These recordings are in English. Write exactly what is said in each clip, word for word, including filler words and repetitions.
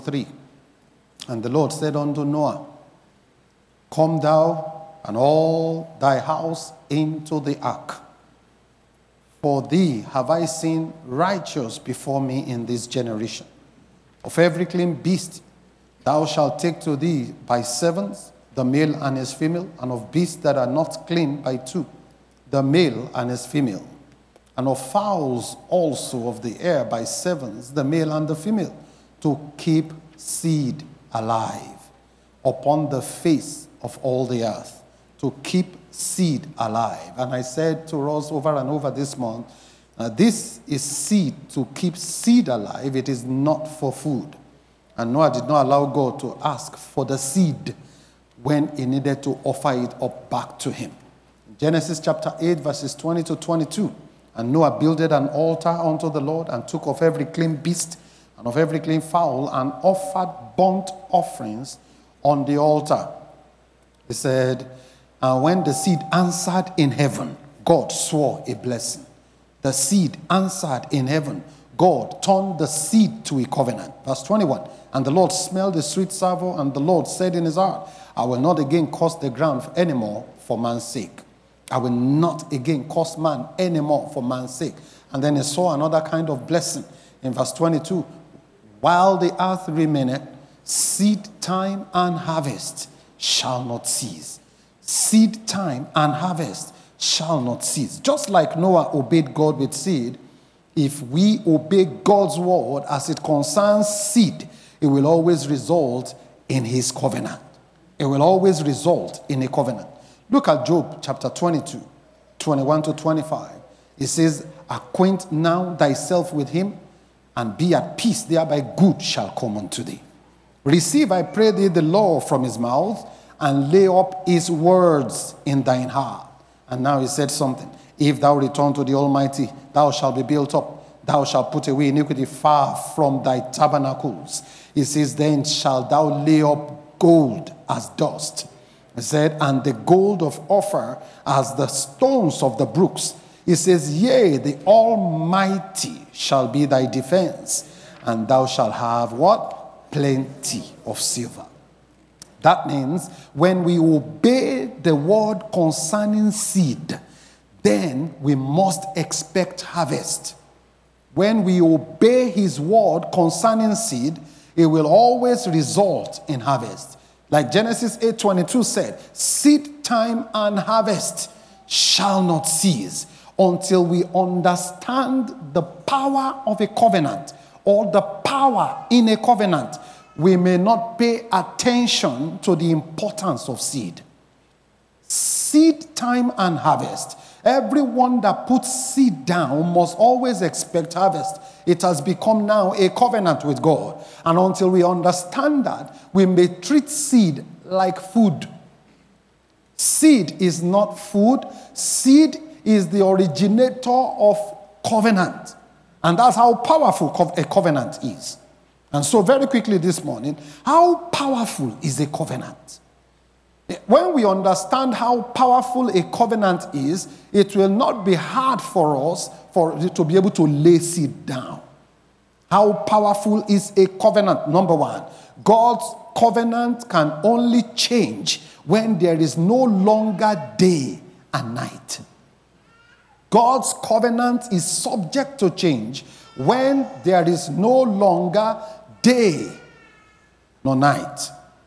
three. And the Lord said unto Noah, Come thou and all thy house into the ark. For thee have I seen righteous before me in this generation. Of every clean beast thou shalt take to thee by sevens, the male and his female, and of beasts that are not clean by two, the male and his female, and of fowls also of the air by sevens, the male and the female, to keep seed alive upon the face of all the earth, to keep seed alive. And I said to us over and over this month, uh, this is seed to keep seed alive. It is not for food. And Noah did not allow God to ask for the seed when he needed to offer it up back to him. Genesis chapter eight, verses twenty to twenty-two. And Noah builded an altar unto the Lord, and took of every clean beast and of every clean fowl, and offered burnt offerings on the altar. He said, and when the seed answered in heaven, God swore a blessing. The seed answered in heaven. God turned the seed to a covenant. Verse twenty-one. And the Lord smelled the sweet savour, and the Lord said in his heart, I will not again curse the ground anymore for man's sake. I will not again curse man anymore for man's sake. And then he saw another kind of blessing in verse twenty-two. While the earth remaineth, seed time and harvest shall not cease. Seed time and harvest shall not cease. Just like Noah obeyed God with seed, if we obey God's word as it concerns seed, it will always result in his covenant. It will always result in a covenant. Look at Job chapter twenty-two, twenty-one to twenty-five. It says, acquaint now thyself with him, and be at peace, thereby good shall come unto thee. Receive, I pray thee, the law from his mouth, and lay up his words in thine heart. And now he said something. If thou return to the Almighty, thou shalt be built up. Thou shalt put away iniquity far from thy tabernacles. He says, then shalt thou lay up gold as dust. He said, and the gold of Ophir as the stones of the brooks. He says, yea, the Almighty shall be thy defense, and thou shalt have what? Plenty of silver. That means when we obey the word concerning seed, then we must expect harvest. When we obey his word concerning seed, it will always result in harvest. Like Genesis eight twenty-two said, seed time and harvest shall not cease until we understand the power of a covenant or the power in a covenant. We may not pay attention to the importance of seed. Seed time and harvest. Everyone that puts seed down must always expect harvest. It has become now a covenant with God. And until we understand that, we may treat seed like food. Seed is not food. Seed is the originator of covenant. And that's how powerful a covenant is. And so very quickly this morning, how powerful is a covenant? When we understand how powerful a covenant is, it will not be hard for us for to be able to lay seed down. How powerful is a covenant? Number one, God's covenant can only change when there is no longer day and night. God's covenant is subject to change when there is no longer day nor night.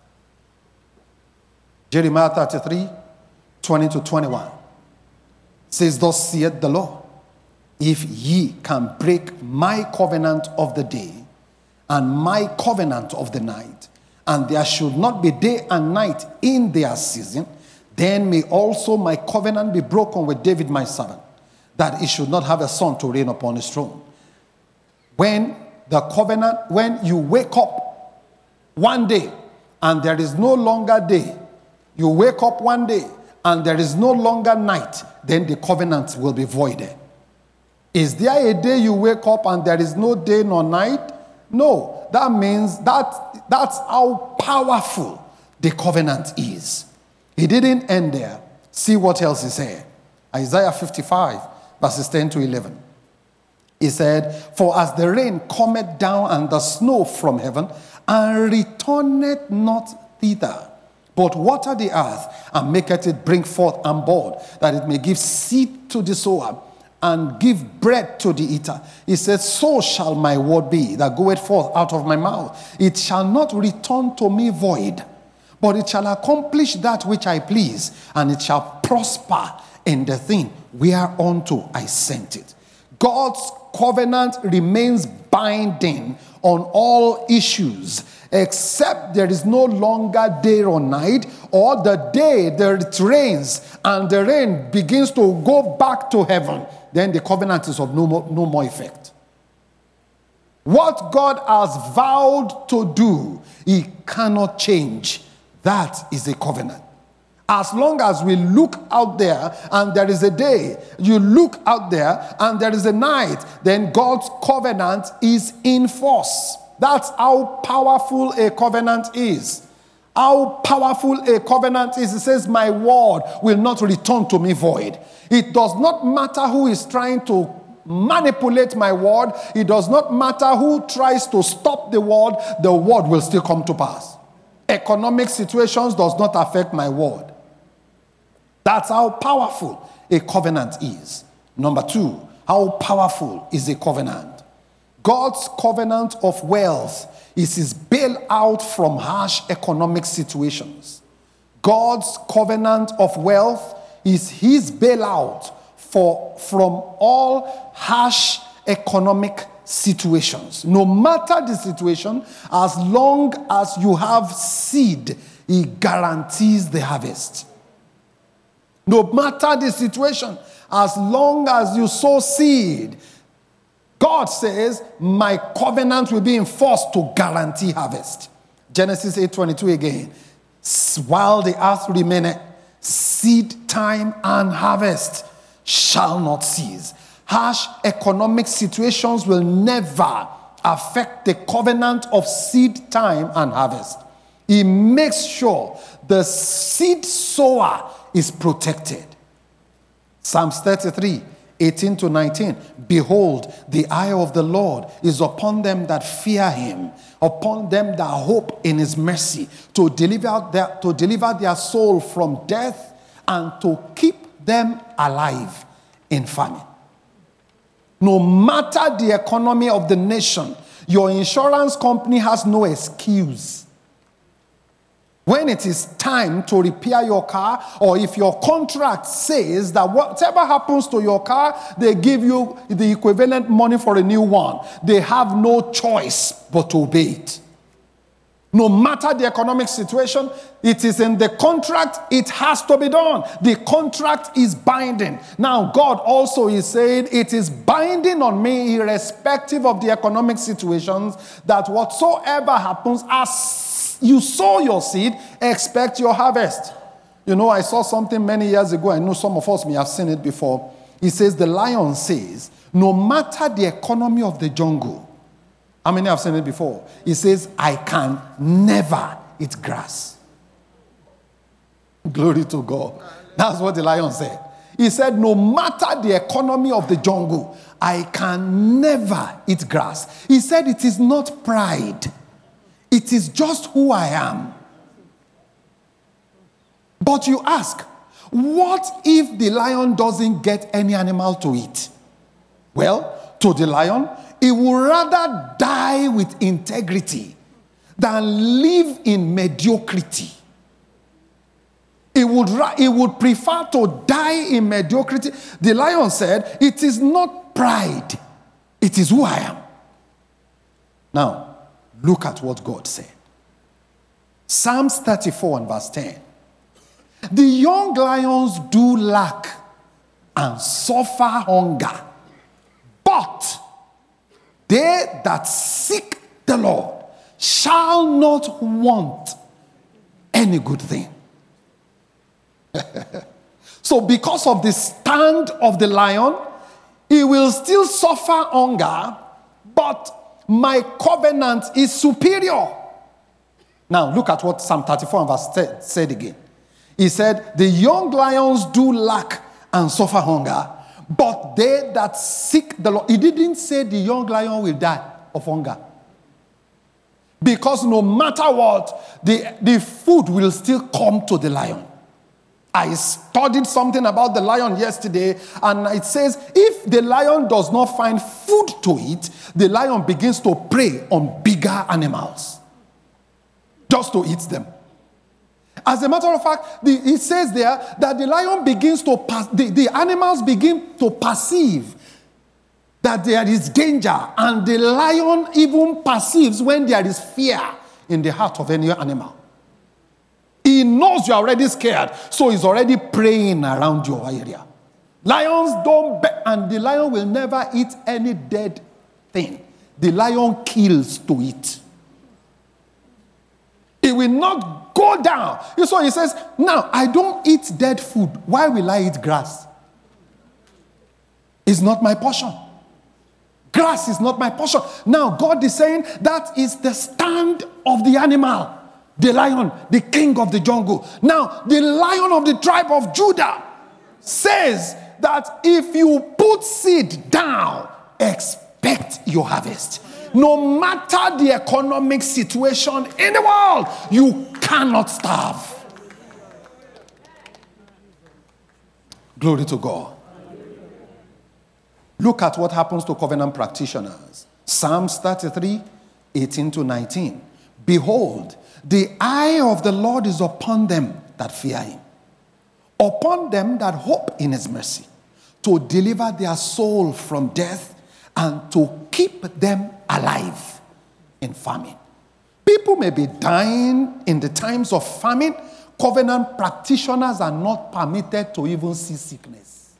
Jeremiah thirty-three, twenty to twenty-one says, thus saith the Lord, if ye can break my covenant of the day and my covenant of the night, and there should not be day and night in their season, then may also my covenant be broken with David my servant, that he should not have a son to reign upon his throne. When the covenant, when you wake up one day and there is no longer day, you wake up one day and there is no longer night, then the covenant will be voided. Is there a day you wake up and there is no day nor night? No. That means that that's how powerful the covenant is. He didn't end there. See what else he said. Isaiah fifty-five, verses ten to eleven. He said, for as the rain cometh down and the snow from heaven, and returneth not thither, but water the earth, and maketh it bring forth and bud, that it may give seed to the sower, and give bread to the eater. He said, so shall my word be that goeth forth out of my mouth. It shall not return to me void, but it shall accomplish that which I please, and it shall prosper in the thing whereunto I sent it. God's covenant remains binding on all issues, except there is no longer day or night, or the day that it rains and the rain begins to go back to heaven, then the covenant is of no more, no more effect. What God has vowed to do, he cannot change. That is a covenant. As long as we look out there and there is a day, you look out there and there is a night, then God's covenant is in force. That's how powerful a covenant is. How powerful a covenant is. It says, my word will not return to me void. It does not matter who is trying to manipulate my word. It does not matter who tries to stop the word. The word will still come to pass. Economic situations does not affect my word. That's how powerful a covenant is. Number two, how powerful is a covenant? God's covenant of wealth is his bailout from harsh economic situations. God's covenant of wealth is his bailout for, from all harsh economic situations. No matter the situation, as long as you have seed, he guarantees the harvest. No matter the situation, as long as you sow seed, God says, my covenant will be enforced to guarantee harvest. Genesis eight twenty-two again. While the earth remaineth, seed time and harvest shall not cease. Harsh economic situations will never affect the covenant of seed time and harvest. He makes sure the seed sower is protected. Psalms thirty-three, eighteen to nineteen. Behold, the eye of the Lord is upon them that fear him, upon them that hope in his mercy, to deliver their, to deliver their soul from death and to keep them alive in famine. No matter the economy of the nation, your insurance company has no excuse. When it is time to repair your car, or if your contract says that whatever happens to your car, they give you the equivalent money for a new one, they have no choice but to obey it. No matter the economic situation, it is in the contract, it has to be done. The contract is binding. Now, God also is saying it is binding on me, irrespective of the economic situations, that whatsoever happens, as you sow your seed, expect your harvest. You know, I saw something many years ago. I know some of us may have seen it before. It says, the lion says, no matter the economy of the jungle, how many have seen it before? It says, I can never eat grass. Glory to God. That's what the lion said. He said, no matter the economy of the jungle, I can never eat grass. He said, it is not pride. It is just who I am. But you ask, what if the lion doesn't get any animal to eat? Well, to the lion, he would rather die with integrity than live in mediocrity. He would, he would prefer to die in mediocrity. The lion said, it is not pride. It is who I am. Now, look at what God said. Psalms thirty-four and verse ten. The young lions do lack and suffer hunger, but they that seek the Lord shall not want any good thing. So because of the stand of the lion, he will still suffer hunger, but my covenant is superior. Now, look at what Psalm thirty-four and verse ten said again. He said, the young lions do lack and suffer hunger, but they that seek the Lord. He didn't say the young lion will die of hunger. Because no matter what, the, the food will still come to the lion. I studied something about the lion yesterday, and it says if the lion does not find food to eat, the lion begins to prey on bigger animals just to eat them. As a matter of fact, the, it says there that the lion begins to, pass, the, the animals begin to perceive that there is danger, and the lion even perceives when there is fear in the heart of any animal. He knows you're already scared, so he's already preying around your area. Lions don't, be- and the lion will never eat any dead thing. The lion kills to eat. It will not go down. So he says, now, I don't eat dead food. Why will I eat grass? It's not my portion. Grass is not my portion. Now, God is saying that is the stand of the animal. The lion, the king of the jungle. Now, the lion of the tribe of Judah says that if you put seed down, expect your harvest. No matter the economic situation in the world, you cannot starve. Glory to God. Look at what happens to covenant practitioners. Psalms thirty-three, eighteen to nineteen. Behold, the eye of the Lord is upon them that fear him, upon them that hope in his mercy, to deliver their soul from death and to keep them alive in famine. People may be dying in the times of famine. Covenant practitioners are not permitted to even see sickness.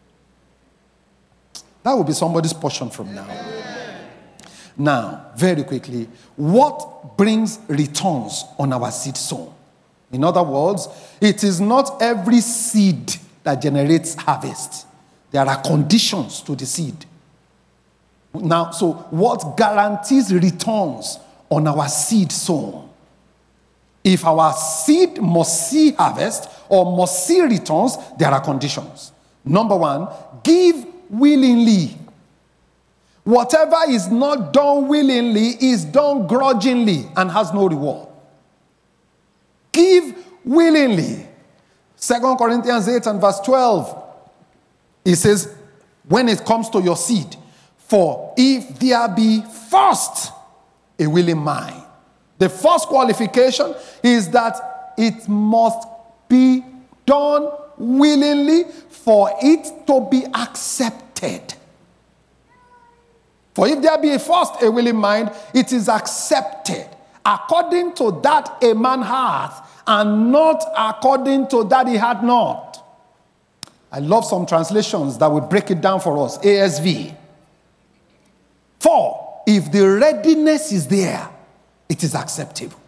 That will be somebody's portion from now. Now, very quickly, what brings returns on our seed sown? In other words, it is not every seed that generates harvest. There are conditions to the seed. Now, so what guarantees returns on our seed sown? If our seed must see harvest or must see returns, there are conditions. Number one, give willingly. Whatever is not done willingly is done grudgingly and has no reward. Give willingly. Second Corinthians eight and verse twelve. It says, when it comes to your seed, for if there be first a willing mind. The first qualification is that it must be done willingly for it to be accepted. For if there be a first a willing mind, it is accepted according to that a man hath, and not according to that he had not. I love some translations that will break it down for us. A S V. For if the readiness is there, it is acceptable.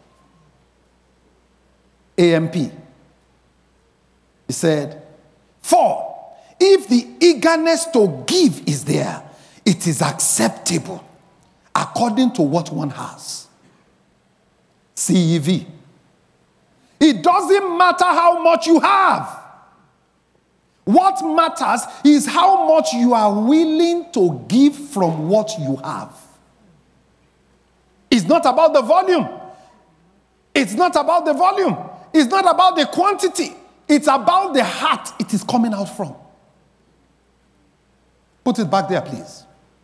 A M P. He said, for if the eagerness to give is there, it is acceptable according to what one has. C E V. It doesn't matter how much you have. What matters is how much you are willing to give from what you have. It's not about the volume. It's not about the volume. It's not about the quantity. It's about the heart it is coming out from. Put it back there, please.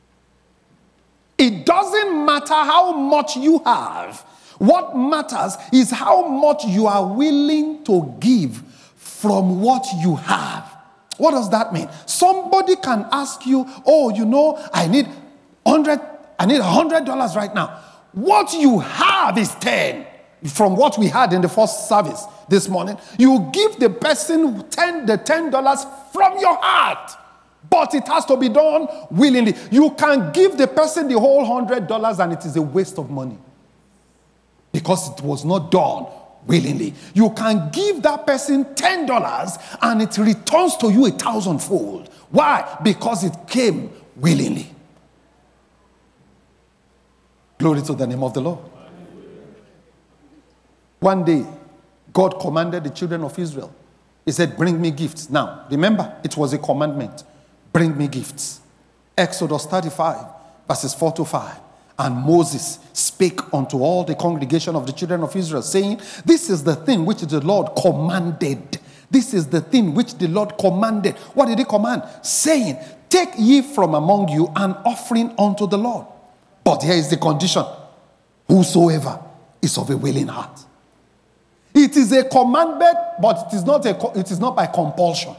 It doesn't matter how much you have. What matters is how much you are willing to give from what you have. What does that mean? Somebody can ask you, oh, you know, I need hundred, I need a hundred dollars right now. What you have is ten. From what we had in the first service this morning, you give the person ten, the ten dollars from your heart. But it has to be done willingly. You can give the person the whole hundred dollars and it is a waste of money. Because it was not done willingly. You can give that person ten dollars and it returns to you a thousandfold. Why? Because it came willingly. Glory to the name of the Lord. One day, God commanded the children of Israel. He said, bring me gifts. Now, remember, it was a commandment. Bring me gifts. Exodus thirty-five, verses four to five. And Moses spake unto all the congregation of the children of Israel, saying, this is the thing which the Lord commanded. This is the thing which the Lord commanded. What did he command? Saying, take ye from among you an offering unto the Lord. But here is the condition. Whosoever is of a willing heart. It is a commandment, but it is not a, it is not by compulsion.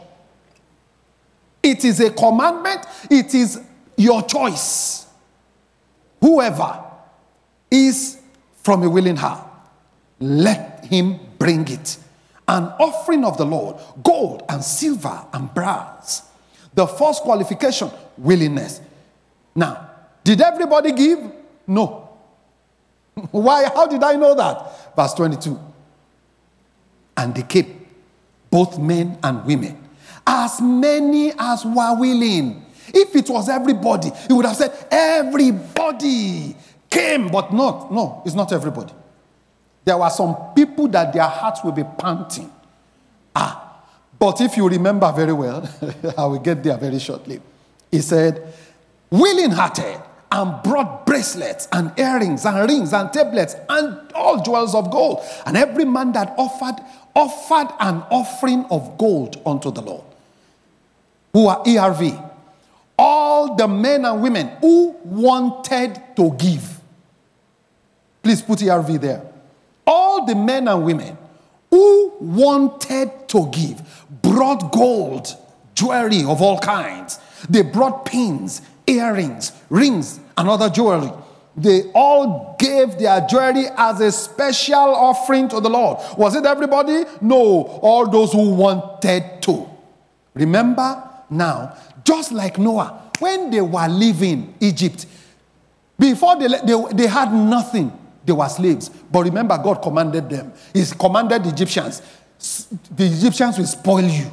It is a commandment. It is your choice. Whoever is from a willing heart, let him bring it. An offering of the Lord, gold and silver and brass. The first qualification, willingness. Now, did everybody give? No. Why? How did I know that? Verse twenty-two. And they came, both men and women, as many as were willing. If it was everybody, he would have said, everybody came, but not. No, it's not everybody. There were some people that their hearts will be panting. Ah, but if you remember very well, I will get there very shortly. He said, willing-hearted, and brought bracelets and earrings and rings and tablets and all jewels of gold. And every man that offered, offered an offering of gold unto the Lord. Who are E R V. All the men and women who wanted to give. Please put E R V there. All the men and women who wanted to give brought gold, jewelry of all kinds. They brought pins, earrings, rings, and other jewelry. They all gave their jewelry as a special offering to the Lord. Was it everybody? No, all those who wanted to. Remember now, just like Noah, when they were leaving Egypt, before they, they, they had nothing. They were slaves. But remember, God commanded them. He commanded the Egyptians. The Egyptians will spoil you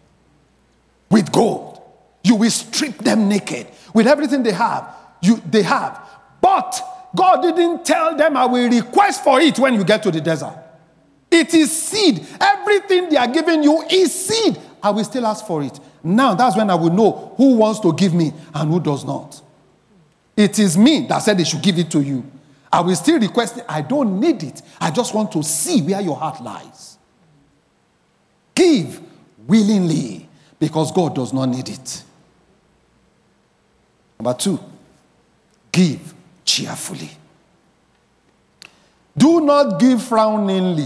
with gold. You will strip them naked. With everything they have, you they have. But God didn't tell them, I will request for it when you get to the desert. It is seed. Everything they are giving you is seed. I will still ask for it. Now, that's when I will know who wants to give me and who does not. It is me that said they should give it to you. I will still request it. I don't need it. I just want to see where your heart lies. Give willingly because God does not need it. Number two, give cheerfully. Do not give frowningly.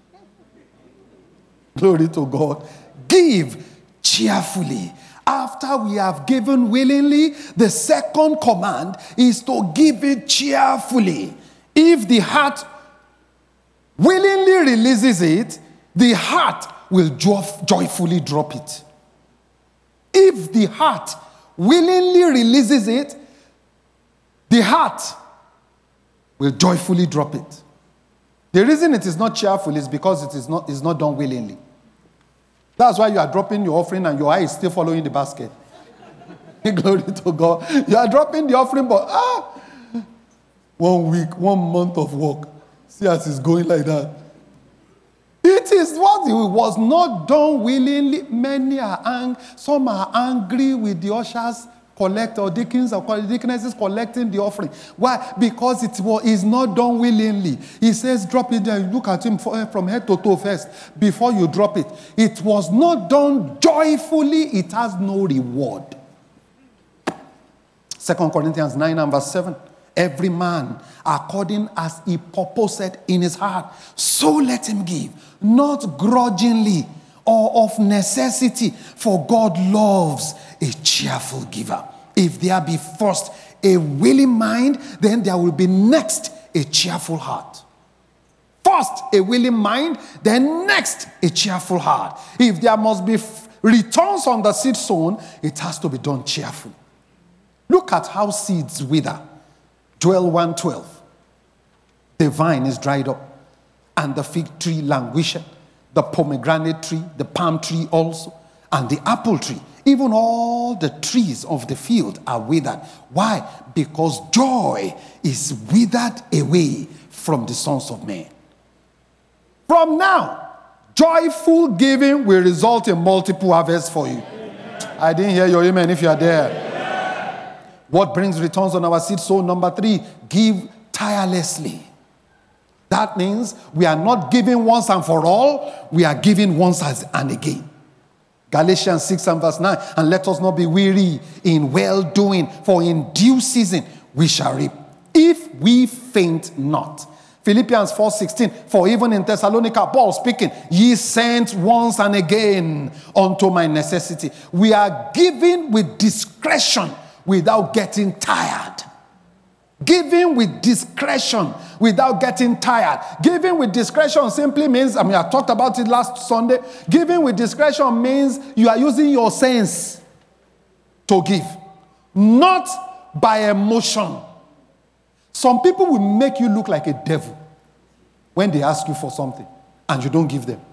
Glory to God. Give cheerfully. After we have given willingly, the second command is to give it cheerfully. If the heart willingly releases it, the heart will jo- joyfully drop it. If the heart willingly releases it, the heart will joyfully drop it. The reason it is not cheerful is because it is not, is not done willingly. That's why you are dropping your offering and your eye is still following the basket. Glory to God. You are dropping the offering, but ah, one week, one month of work. See as it's going like that. It is what it was not done willingly. Many are angry. Some are angry with the ushers collect or deacons or deaconesses collecting the offering. Why? Because it was is not done willingly. He says, drop it there. Look at him from head to toe first before you drop it. It was not done joyfully. It has no reward. Second Corinthians nine and verse seven. Every man according as he purposed in his heart, so let him give, not grudgingly or of necessity, for God loves a cheerful giver. If there be first a willing mind, then there will be next a cheerful heart. First a willing mind, then next a cheerful heart. If there must be f- returns on the seed sown, it has to be done cheerfully. Look at how seeds wither. Joel one twelve. The vine is dried up, and the fig tree languisheth, the pomegranate tree, the palm tree also, and the apple tree. Even all the trees of the field are withered. Why? Because joy is withered away from the sons of men. From now, joyful giving will result in multiple harvests for you. Amen. I didn't hear your amen if you are there. Amen. What brings returns on our seed sown? Number three, give tirelessly. That means we are not giving once and for all, we are giving once and again. Galatians six and verse nine, and let us not be weary in well-doing, for in due season we shall reap, if we faint not. Philippians four sixteen, for even in Thessalonica, Paul speaking, ye sent once and again unto my necessity. We are giving with discretion without getting tired. Giving with discretion without getting tired. Giving with discretion simply means, I mean, I talked about it last Sunday. Giving with discretion means you are using your sense to give, not by emotion. Some people will make you look like a devil when they ask you for something and you don't give them.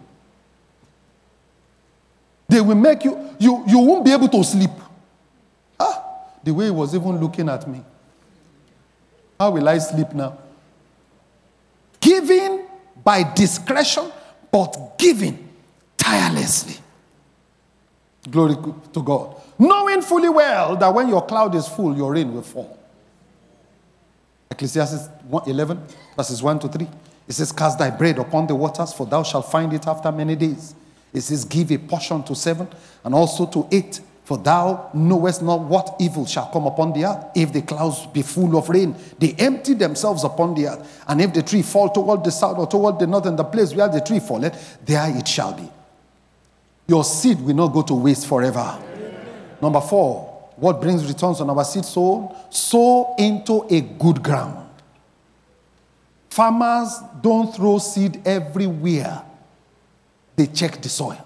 They will make you, you, you won't be able to sleep. Ah, the way he was even looking at me. How will I sleep now? Giving by discretion, but giving tirelessly. Glory to God. Knowing fully well that when your cloud is full, your rain will fall. Ecclesiastes eleven, verses one to three. It says, cast thy bread upon the waters, for thou shalt find it after many days. It says, give a portion to seven, and also to eight. For thou knowest not what evil shall come upon the earth. If the clouds be full of rain, they empty themselves upon the earth. And if the tree fall toward the south or toward the north, and the place where the tree falleth, there it shall be. Your seed will not go to waste forever. Amen. Number four, what brings returns on our seed sown? Sow into a good ground. Farmers don't throw seed everywhere. They check the soil.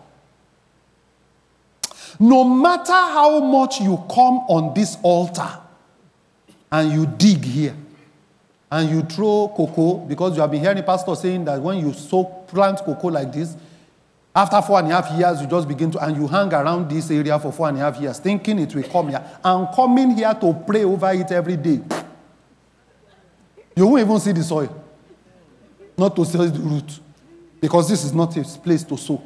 No matter how much you come on this altar and you dig here and you throw cocoa, because you have been hearing pastor saying that when you sow plant cocoa like this, after four and a half years, you just begin to, and you hang around this area for four and a half years, thinking it will come here, and coming here to pray over it every day. You won't even see the soil, not to see the root, because this is not a place to sow.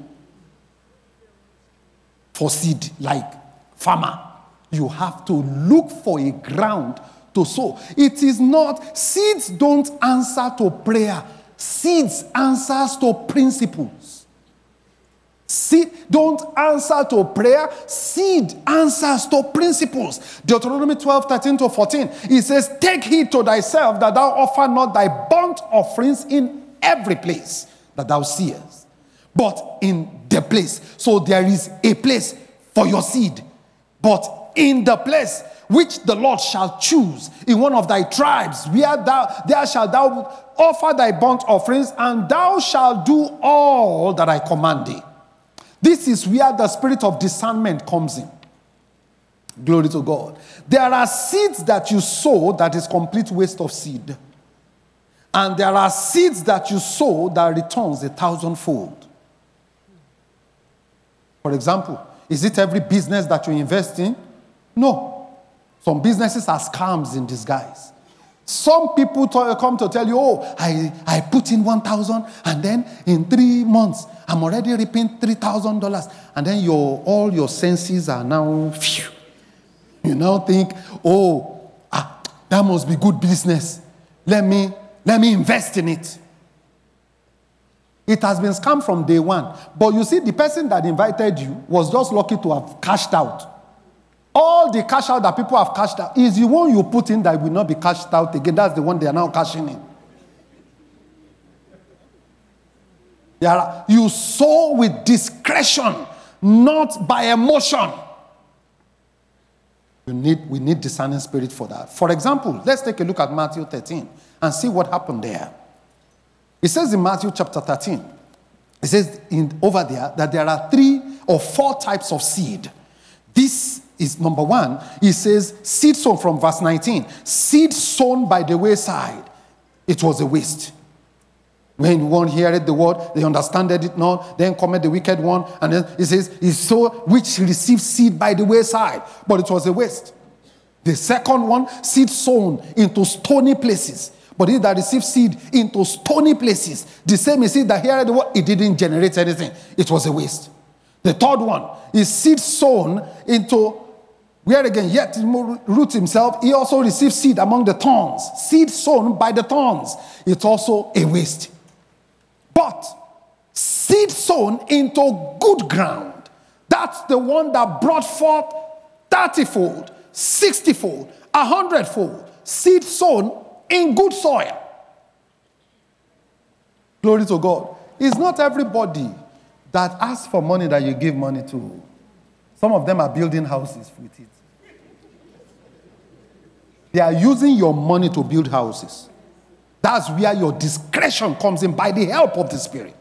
For seed, like farmer, you have to look for a ground to sow. It is not, seeds don't answer to prayer. Seeds answers to principles. Seed don't answer to prayer. Seed answers to principles. Deuteronomy twelve, thirteen to fourteen. It says, take heed to thyself that thou offer not thy burnt offerings in every place that thou seest, but in the place. So there is a place for your seed, but in the place which the Lord shall choose in one of thy tribes, where thou there shalt thou offer thy burnt offerings, and thou shalt do all that I command thee. This is where the spirit of discernment comes in. Glory to God. There are seeds that you sow that is complete waste of seed, and there are seeds that you sow that returns a thousandfold. For example, is it every business that you invest in? No. Some businesses are scams in disguise. Some people t- come to tell you, oh, I, I put in one thousand and then in three months, I'm already reaping three thousand dollars. And then your all your senses are now, phew. You now think, oh, ah, that must be good business. Let me, let me invest in it. It has been scammed from day one. But you see, the person that invited you was just lucky to have cashed out. All the cash out that people have cashed out is the one you put in that will not be cashed out again. That's the one they are now cashing in. Are, you sow with discretion, not by emotion. You need, we need discerning spirit for that. For example, let's take a look at Matthew thirteen and see what happened there. It says in Matthew chapter thirteen, it says in, over there that there are three or four types of seed. This is number one. It says seed sown from verse nineteen. Seed sown by the wayside. It was a waste. When one heareth the word, they understanded it not. Then cometh the wicked one. And then it says, is so which received seed by the wayside. But it was a waste. The second one, seed sown into stony places. But he that received seed into stony places, the same is seed that heareth the word, it didn't generate anything. It was a waste. The third one is seed sown into Where again, yet root himself, he also receives seed among the thorns. Seed sown by the thorns. It's also a waste. But seed sown into good ground, that's the one that brought forth thirty-fold, sixty-fold, a hundred-fold. Seed sown in good soil. Glory to God. It's not everybody that asks for money that you give money to. Some of them are building houses with it. They are using your money to build houses. That's where your discretion comes in by the help of the Spirit.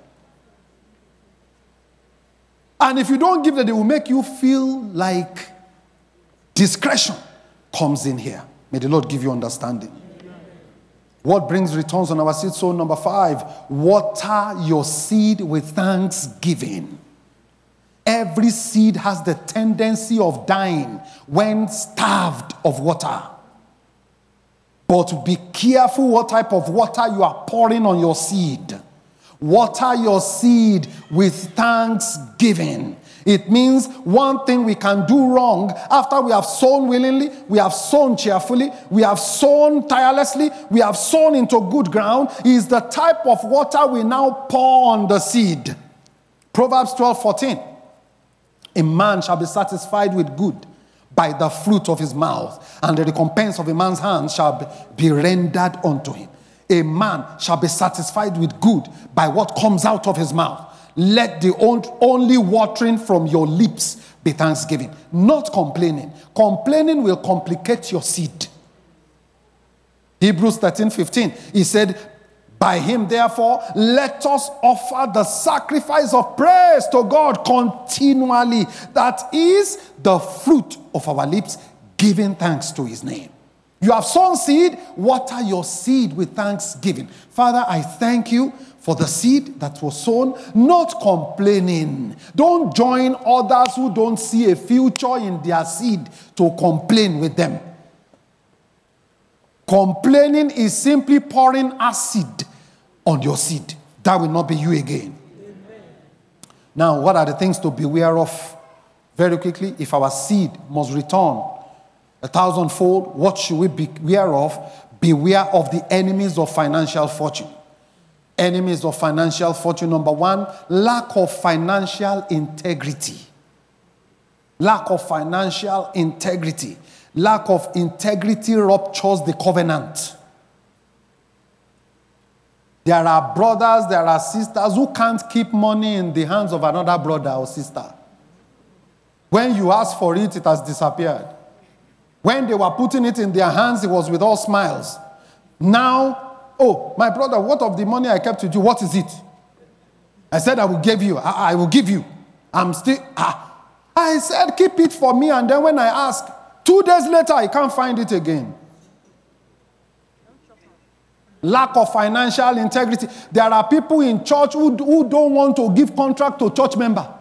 And if you don't give them, they will make you feel like discretion comes in here. May the Lord give you understanding. What brings returns on our seed sown? Number five, water your seed with thanksgiving. Every seed has the tendency of dying when starved of water. But be careful what type of water you are pouring on your seed. Water your seed with thanksgiving. It means one thing we can do wrong after we have sown willingly, we have sown cheerfully, we have sown tirelessly, we have sown into good ground, is the type of water we now pour on the seed. Proverbs twelve fourteen. A man shall be satisfied with good by the fruit of his mouth, and the recompense of a man's hand shall be rendered unto him. A man shall be satisfied with good by what comes out of his mouth. Let the only watering from your lips be thanksgiving, not complaining. Complaining will complicate your seed. Hebrews thirteen fifteen, he said, by him, therefore, let us offer the sacrifice of praise to God continually. That is the fruit of our lips, giving thanks to his name. You have sown seed, water your seed with thanksgiving. Father, I thank you for the seed that was sown, not complaining. Don't join others who don't see a future in their seed to complain with them. Complaining is simply pouring acid on your seed. That will not be you again. Amen. Now, what are the things to beware of? Very quickly, if our seed must return a thousandfold, what should we beware of? Beware of the enemies of financial fortune. Enemies of financial fortune. Number one, lack of financial integrity. Lack of financial integrity. Lack of integrity ruptures the covenant. There are brothers, there are sisters who can't keep money in the hands of another brother or sister. When you ask for it, it has disappeared. When they were putting it in their hands, it was with all smiles. Now, oh, my brother, what of the money I kept with you? What is it? I said, I will give you. I, I will give you. I'm still, ah. I said, keep it for me. And then when I ask, two days later, I can't find it again. Lack of financial integrity. There are people in church who, who don't want to give contract to church member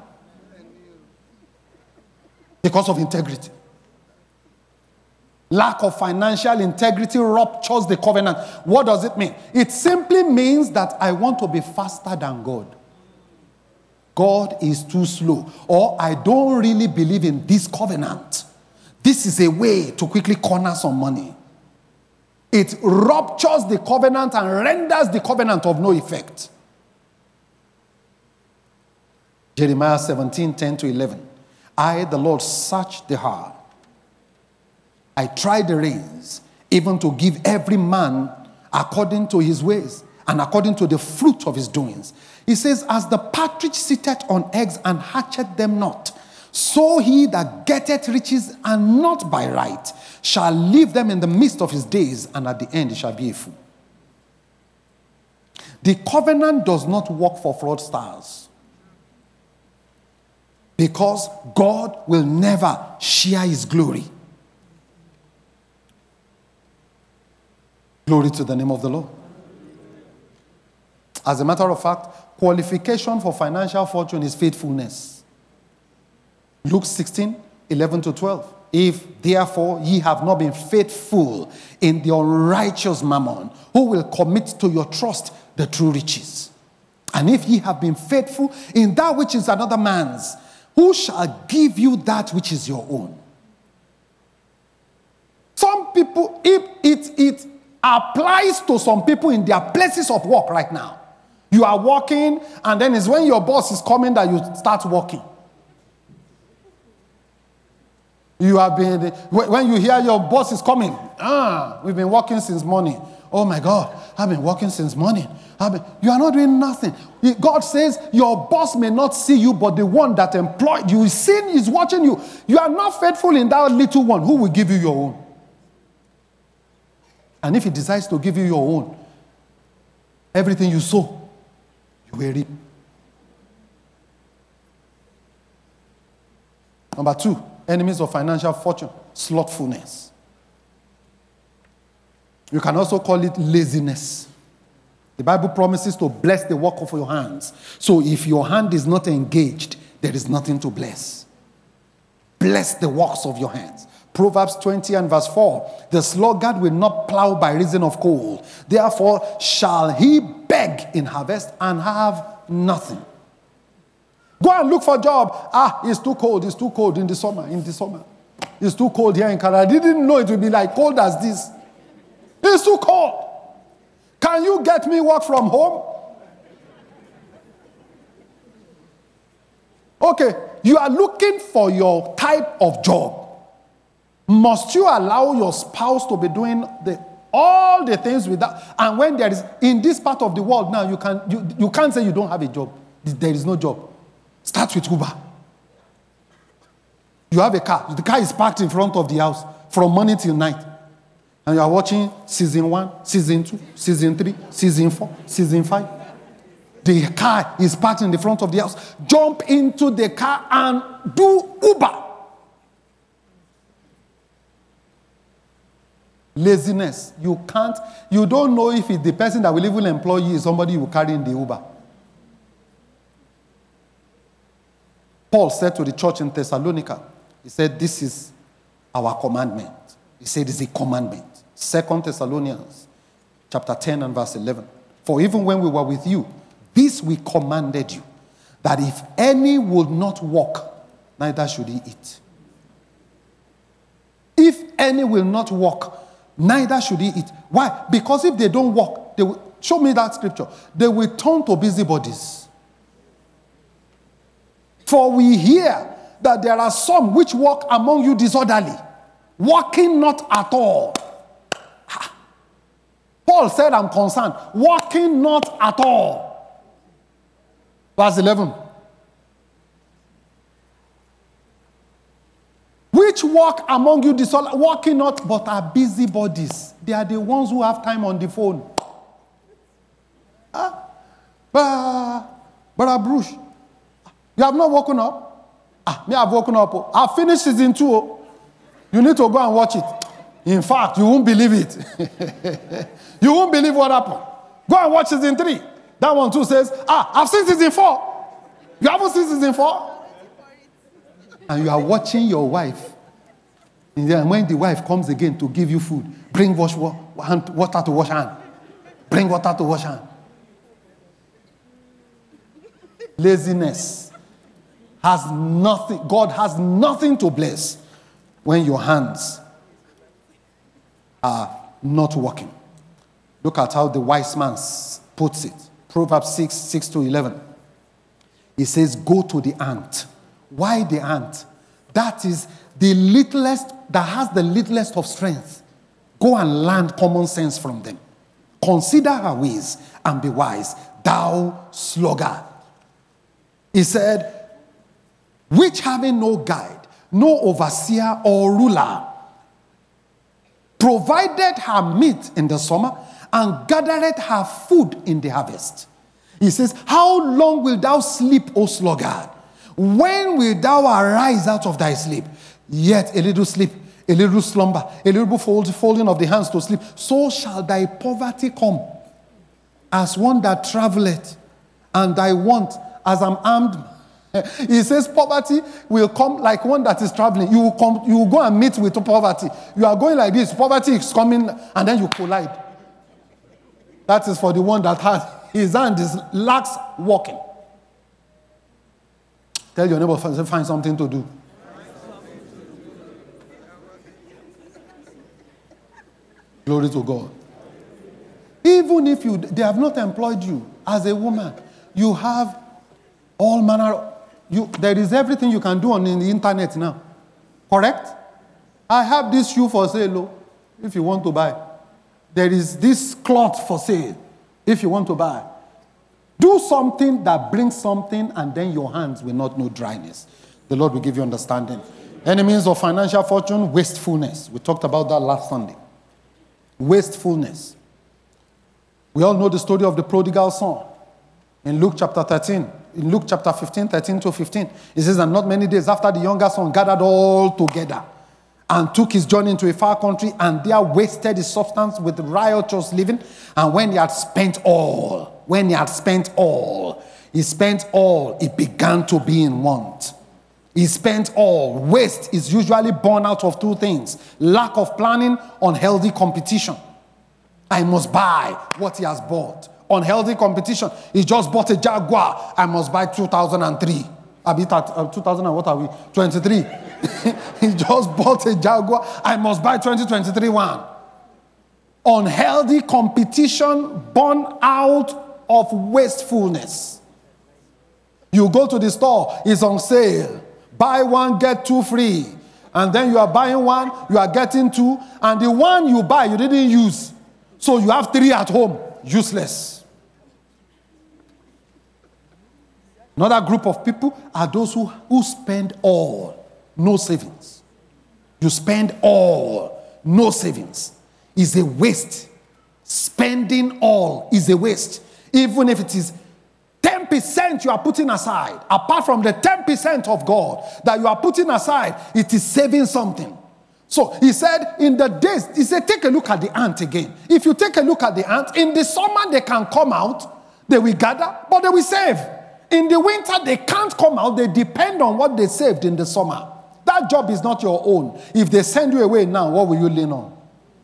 because of integrity. Lack of financial integrity ruptures the covenant. What does it mean? It simply means that I want to be faster than God. God is too slow. Or I don't really believe in this covenant. This is a way to quickly corner some money. It ruptures the covenant and renders the covenant of no effect. Jeremiah seventeen, ten to eleven. I, the Lord, search the heart. I try the reins, even to give every man according to his ways and according to the fruit of his doings. He says, as the partridge sitteth on eggs and hatcheth them not, so he that getteth riches and not by right shall leave them in the midst of his days, and at the end he shall be a fool. The covenant does not work for fraudsters, because God will never share his glory. Glory to the name of the Lord. As a matter of fact, qualification for financial fortune is faithfulness. Luke sixteen, eleven to twelve. If therefore ye have not been faithful in the unrighteous mammon, who will commit to your trust the true riches? And if ye have been faithful in that which is another man's, who shall give you that which is your own? people, if it, it applies to some people in their places of work right now. You are working, and then it's when your boss is coming that you start working. You have been, when you hear your boss is coming, ah, we've been working since morning. Oh my God, I've been working since morning. I've been, you are not doing nothing. God says your boss may not see you, but the one that employed you is seeing, is watching you. You are not faithful in that little one. Who will give you your own? And if he decides to give you your own, everything you sow, you will reap. Number two, enemies of financial fortune, slothfulness. You can also call it laziness. The Bible promises to bless the work of your hands. So if your hand is not engaged, there is nothing to bless. Bless the works of your hands. Proverbs twenty and verse four. The sluggard will not plow by reason of cold. Therefore shall he beg in harvest and have nothing. Go and look for a job. Ah, it's too cold. It's too cold in the summer. In the summer. It's too cold here in Canada. I didn't know it would be like cold as this. It's too cold. Can you get me work from home? Okay, you are looking for your type of job. Must you allow your spouse to be doing the, all the things with that? And when there is, in this part of the world now, you, can, you, you can't say you don't have a job. There is no job. Start with Uber. You have a car. The car is parked in front of the house from morning till night. And you are watching season one, season two, season three, season four, season five. The car is parked in the front of the house. Jump into the car and do Uber. Laziness. You can't, you don't know if it's the person that will even employ you is somebody you will carry in the Uber. Paul said to the church in Thessalonica, he said, this is our commandment. He said it's a commandment. Second Thessalonians chapter ten and verse eleven. For even when we were with you, this we commanded you, that if any would not walk, neither should he eat. If any will not walk, neither should he eat. Why? Because if they don't walk, they will, show me that scripture, they will turn to busybodies. For we hear that there are some which walk among you disorderly, walking not at all. Ha. Paul said, I'm concerned. Walking not at all. Verse eleven. Which walk among you disorderly, walking not, but are busybodies. They are the ones who have time on the phone. Ah, bah, Brother Bruce, you have not woken up? Ah, me have woken up. I've finished season two. Oh. You need to go and watch it. In fact, you won't believe it. You won't believe what happened. Go and watch season three. That one too says, ah, I've seen season four. You haven't seen season four? And you are watching your wife. And then when the wife comes again to give you food, bring wash, water to wash hand. Bring water to wash hand. Laziness has nothing, God has nothing to bless when your hands are not working. Look at how the wise man puts it. Proverbs six, six to eleven. He says, go to the ant. Why the ant? That is the littlest, that has the littlest of strength. Go and learn common sense from them. Consider her ways and be wise, thou sluggard. He said, which having no guide, no overseer or ruler, provided her meat in the summer and gathered her food in the harvest. He says, how long wilt thou sleep, O sluggard? When wilt thou arise out of thy sleep? Yet a little sleep, a little slumber, a little fold, folding of the hands to sleep. So shall thy poverty come as one that travelleth, and thy want as an armed. He says poverty will come like one that is traveling. You will come, you will go and meet with poverty. You are going like this. Poverty is coming, and then you collide. That is for the one that has his hand is lax walking. Tell your neighbor, find something to do. Glory to God. Even if you they have not employed you as a woman, you have all manner. You, there is everything you can do on the internet now. Correct? I have this shoe for sale, if you want to buy. There is this cloth for sale, if you want to buy. Do something that brings something, and then your hands will not know dryness. The Lord will give you understanding. Enemies of financial fortune, wastefulness. We talked about that last Sunday. Wastefulness. We all know the story of the prodigal son. In Luke chapter thirteen, in Luke chapter fifteen, thirteen to fifteen, it says, and not many days after the younger son gathered all together and took his journey into a far country, and there wasted his substance with riotous living. And when he had spent all, when he had spent all, he spent all, he began to be in want. He spent all. Waste is usually born out of two things: lack of planning, unhealthy competition. I must buy what he has bought. Unhealthy competition. He just bought a Jaguar. I must buy two thousand three. I beat at uh, two thousand and what are we? twenty-three. He just bought a Jaguar. I must buy twenty twenty-three one. Unhealthy competition born out of wastefulness. You go to the store, it's on sale. Buy one, get two free. And then you are buying one, you are getting two. And the one you buy, you didn't use. So you have three at home. Useless. Another group of people are those who, who spend all, no savings. You spend all, no savings. Is a waste. Spending all is a waste. Even if it is ten percent you are putting aside, apart from the ten percent of God that you are putting aside, it is saving something. So he said, in the days, he said, take a look at the ant again. If you take a look at the ant, in the summer they can come out, they will gather, but they will save. In the winter, they can't come out. They depend on what they saved in the summer. That job is not your own. If they send you away now, what will you lean on?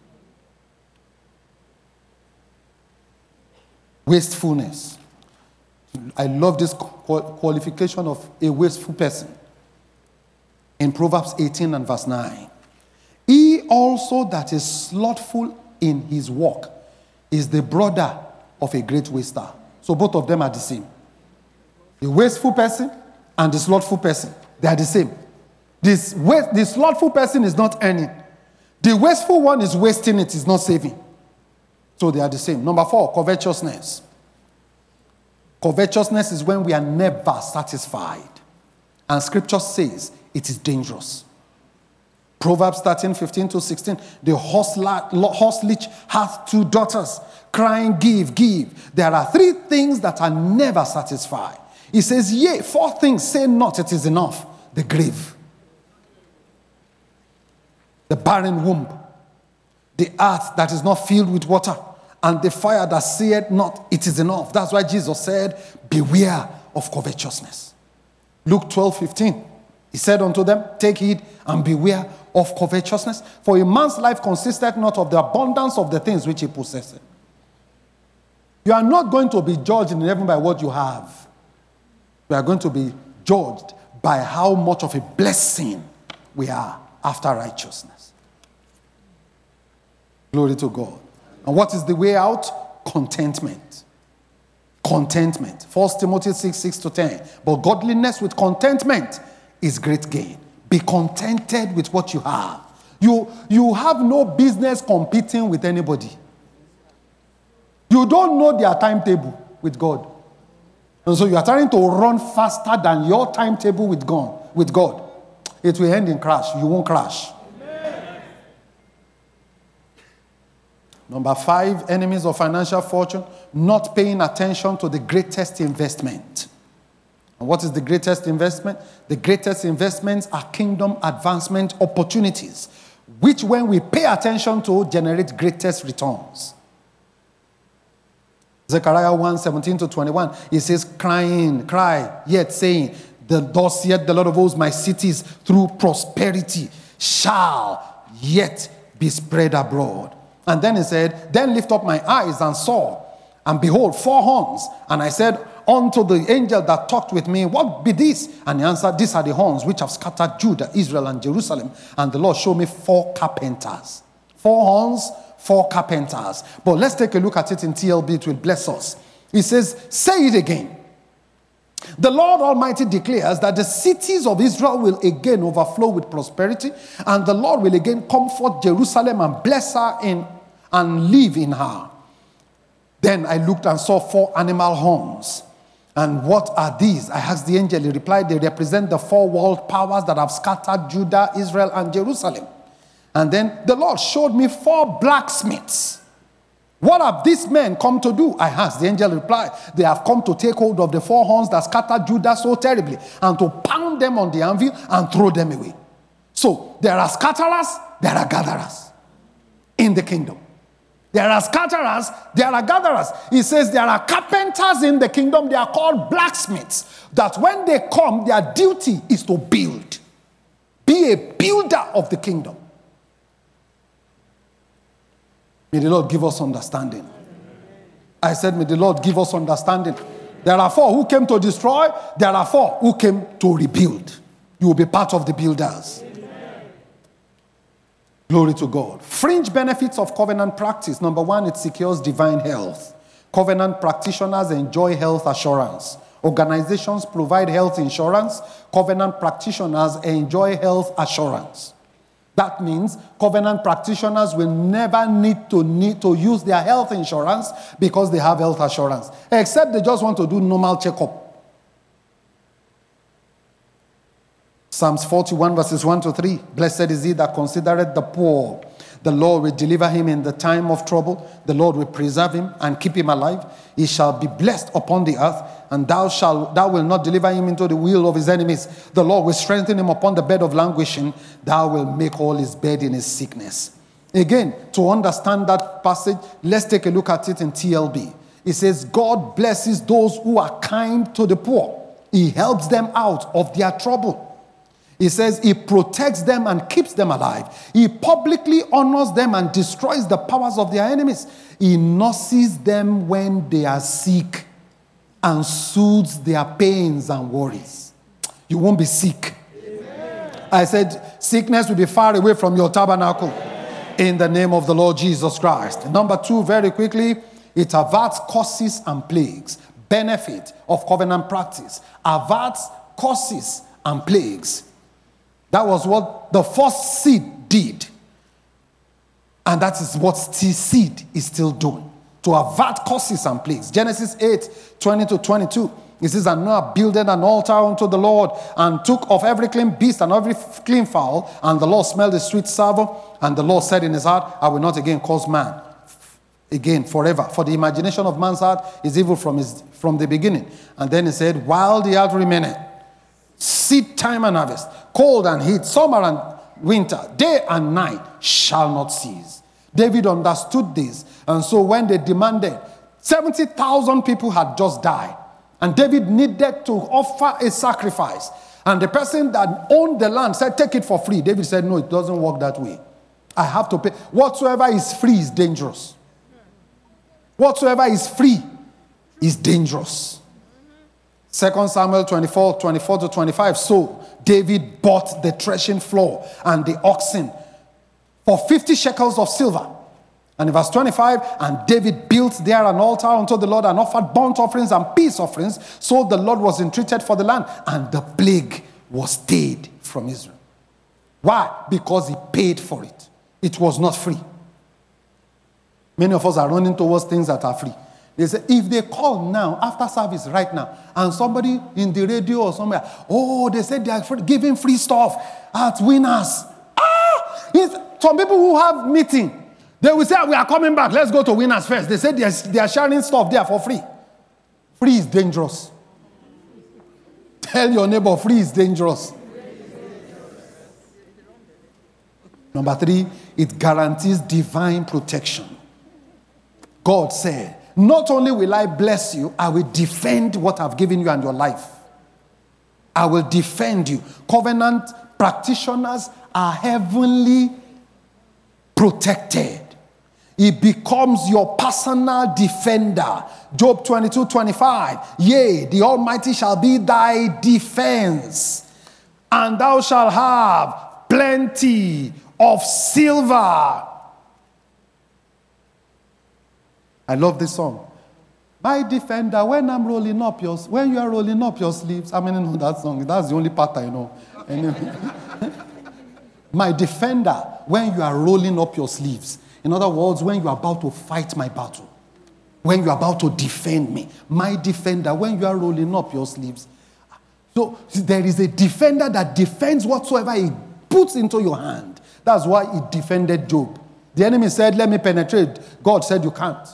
Wastefulness. I love this qualification of a wasteful person. In Proverbs eighteen and verse nine. He also that is slothful in his work is the brother of a great waster. So both of them are the same. The wasteful person and the slothful person, they are the same. This waste, the slothful person is not earning. The wasteful one is wasting it, is not saving. So they are the same. Number four, covetousness. Covetousness is when we are never satisfied. And scripture says it is dangerous. Proverbs thirteen, fifteen to sixteen. The horse, la- horse leech hath two daughters, crying, give, give. There are three things that are never satisfied. He says, yea, four things say not it is enough. The grave, the barren womb, the earth that is not filled with water, and the fire that saith not it is enough. That's why Jesus said, beware of covetousness. Luke twelve, fifteen. He said unto them, take heed and beware of covetousness, for a man's life consisteth not of the abundance of the things which he possesseth. You are not going to be judged in heaven by what you have. We are going to be judged by how much of a blessing we are after righteousness. Glory to God. And what is the way out? Contentment. Contentment. First Timothy six, six to ten. But godliness with contentment is great gain. Be contented with what you have. You, you have no business competing with anybody. You don't know their timetable with God. And so you are trying to run faster than your timetable with God. With God. It will end in crash. You won't crash. Amen. Number five, enemies of financial fortune, not paying attention to the greatest investment. And what is the greatest investment? The greatest investments are kingdom advancement opportunities, which when we pay attention to, generate greatest returns. Zechariah one, seventeen to twenty-one, it says, crying, cry, yet saying, the thus saith the Lord of hosts, my cities through prosperity shall yet be spread abroad. And then he said, then lift up my eyes and saw, and behold, four horns. And I said unto the angel that talked with me, what be this? And he answered, these are the horns which have scattered Judah, Israel, and Jerusalem. And the Lord showed me four carpenters. Four horns, four carpenters. But let's take a look at it in T L B. It will bless us. He says, say it again. The Lord Almighty declares that the cities of Israel will again overflow with prosperity, and the Lord will again comfort Jerusalem and bless her in and live in her. Then I looked and saw four animal horns. And what are these? I asked the angel. He replied, they represent the four world powers that have scattered Judah, Israel, and Jerusalem. And then the Lord showed me four blacksmiths. What have these men come to do? I asked. The angel replied, they have come to take hold of the four horns that scattered Judah so terribly, and to pound them on the anvil and throw them away. So there are scatterers, there are gatherers in the kingdom. There are scatterers, there are gatherers. He says there are carpenters in the kingdom. They are called blacksmiths. That when they come, their duty is to build. Be a builder of the kingdom. May the Lord give us understanding. I said, may the Lord give us understanding. There are four who came to destroy. There are four who came to rebuild. You will be part of the builders. Glory to God. Fringe benefits of covenant practice. Number one, it secures divine health. Covenant practitioners enjoy health assurance. Organizations provide health insurance. Covenant practitioners enjoy health assurance. That means covenant practitioners will never need to need to use their health insurance because they have health assurance, except they just want to do normal checkup. Psalms forty-one verses one to three. Blessed is he that considereth the poor. The Lord will deliver him in the time of trouble. The Lord will preserve him and keep him alive. He shall be blessed upon the earth, and thou shalt thou will not deliver him into the will of his enemies. The Lord will strengthen him upon the bed of languishing. Thou will make all his bed in his sickness. Again, to understand that passage, let's take a look at it in T L B. It says, God blesses those who are kind to the poor. He helps them out of their trouble. He says he protects them and keeps them alive. He publicly honors them and destroys the powers of their enemies. He nurses them when they are sick and soothes their pains and worries. You won't be sick. Amen. I said sickness will be far away from your tabernacle. Amen. In the name of the Lord Jesus Christ. Number two, very quickly, it averts curses and plagues. Benefit of covenant practice. Averts curses and plagues. That was what the first seed did. And that is what seed is still doing. To avert curses and plagues. Genesis eight, twenty to twenty-two. It says, and Noah builded an altar unto the Lord, and took of every clean beast and every clean fowl, and the Lord smelled a sweet savour. And the Lord said in his heart, I will not again cause man again forever. For the imagination of man's heart is evil from his from the beginning. And then he said, while the earth remaineth, seed time and harvest, cold and heat, summer and winter, day and night shall not cease. David understood this. And so when they demanded, seventy thousand people had just died. And David needed to offer a sacrifice. And the person that owned the land said, take it for free. David said, no, it doesn't work that way. I have to pay. Whatsoever is free is dangerous. Whatsoever is free is dangerous. Second Samuel twenty-four, twenty-four to twenty-five. So David bought the threshing floor and the oxen for fifty shekels of silver. And in verse twenty-five, and David built there an altar unto the Lord and offered burnt offerings and peace offerings. So the Lord was entreated for the land, and the plague was stayed from Israel. Why? Because he paid for it. It was not free. Many of us are running towards things that are free. They say, if they call now, after service right now, and somebody in the radio or somewhere, oh, they said they are free, giving free stuff at Winners. Ah! It's, some people who have meeting, they will say, we are coming back, let's go to Winners first. They say they are, they are sharing stuff there for free. Free is dangerous. Tell your neighbor, free is dangerous. Number three, it guarantees divine protection. God said, not only will I bless you, I will defend what I've given you and your life. I will defend you. Covenant practitioners are heavenly protected. He becomes your personal defender. Job twenty-two, twenty-five. Yea, the Almighty shall be thy defense, and thou shalt have plenty of silver I love this song. My defender, when I'm rolling up your, when you are rolling up your sleeves. I mean, I know that song. That's the only part I know. Anyway. My defender, when you are rolling up your sleeves. In other words, when you are about to fight my battle. When you are about to defend me. My defender, when you are rolling up your sleeves. So there is a defender that defends whatsoever he puts into your hand. That's why he defended Job. The enemy said, let me penetrate. God said, you can't.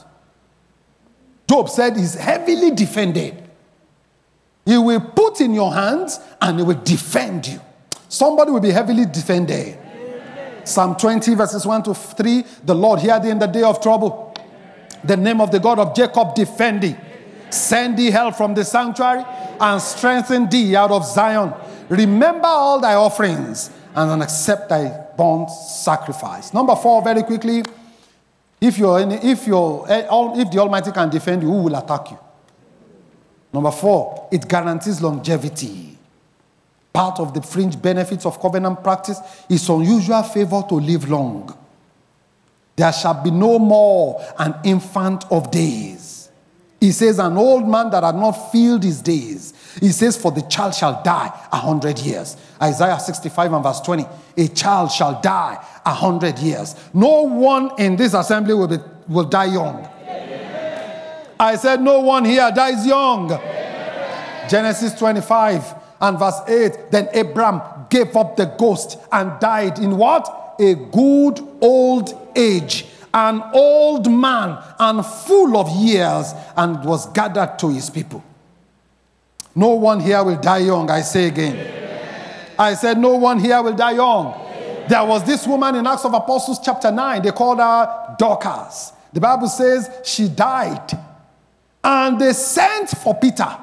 Job said he's heavily defended. He will put in your hands and he will defend you. Somebody will be heavily defended. Amen. Psalm twenty verses one to three. The Lord hear thee in the day of trouble. The name of the God of Jacob defend thee. Send thee help from the sanctuary and strengthen thee out of Zion. Remember all thy offerings and accept thy burnt sacrifice. Number four, very quickly. If you're in, if you're if the Almighty can defend you, who will attack you? Number four, it guarantees longevity. Part of the fringe benefits of covenant practice is unusual favor to live long. There shall be no more an infant of days. He says, an old man that had not filled his days. He says, for the child shall die a hundred years. Isaiah sixty-five and verse twenty. A child shall die a hundred years. No one in this assembly will, be, will die young. Amen. I said, no one here dies young. Amen. Genesis twenty-five and verse eight. Then Abram gave up the ghost and died in what? A good old age. An old man and full of years, and was gathered to his people. No one here will die young, I say again. Amen. I said no one here will die young. Amen. There was this woman in Acts of Apostles chapter nine. They called her Dorcas. The Bible says she died. And they sent for Peter.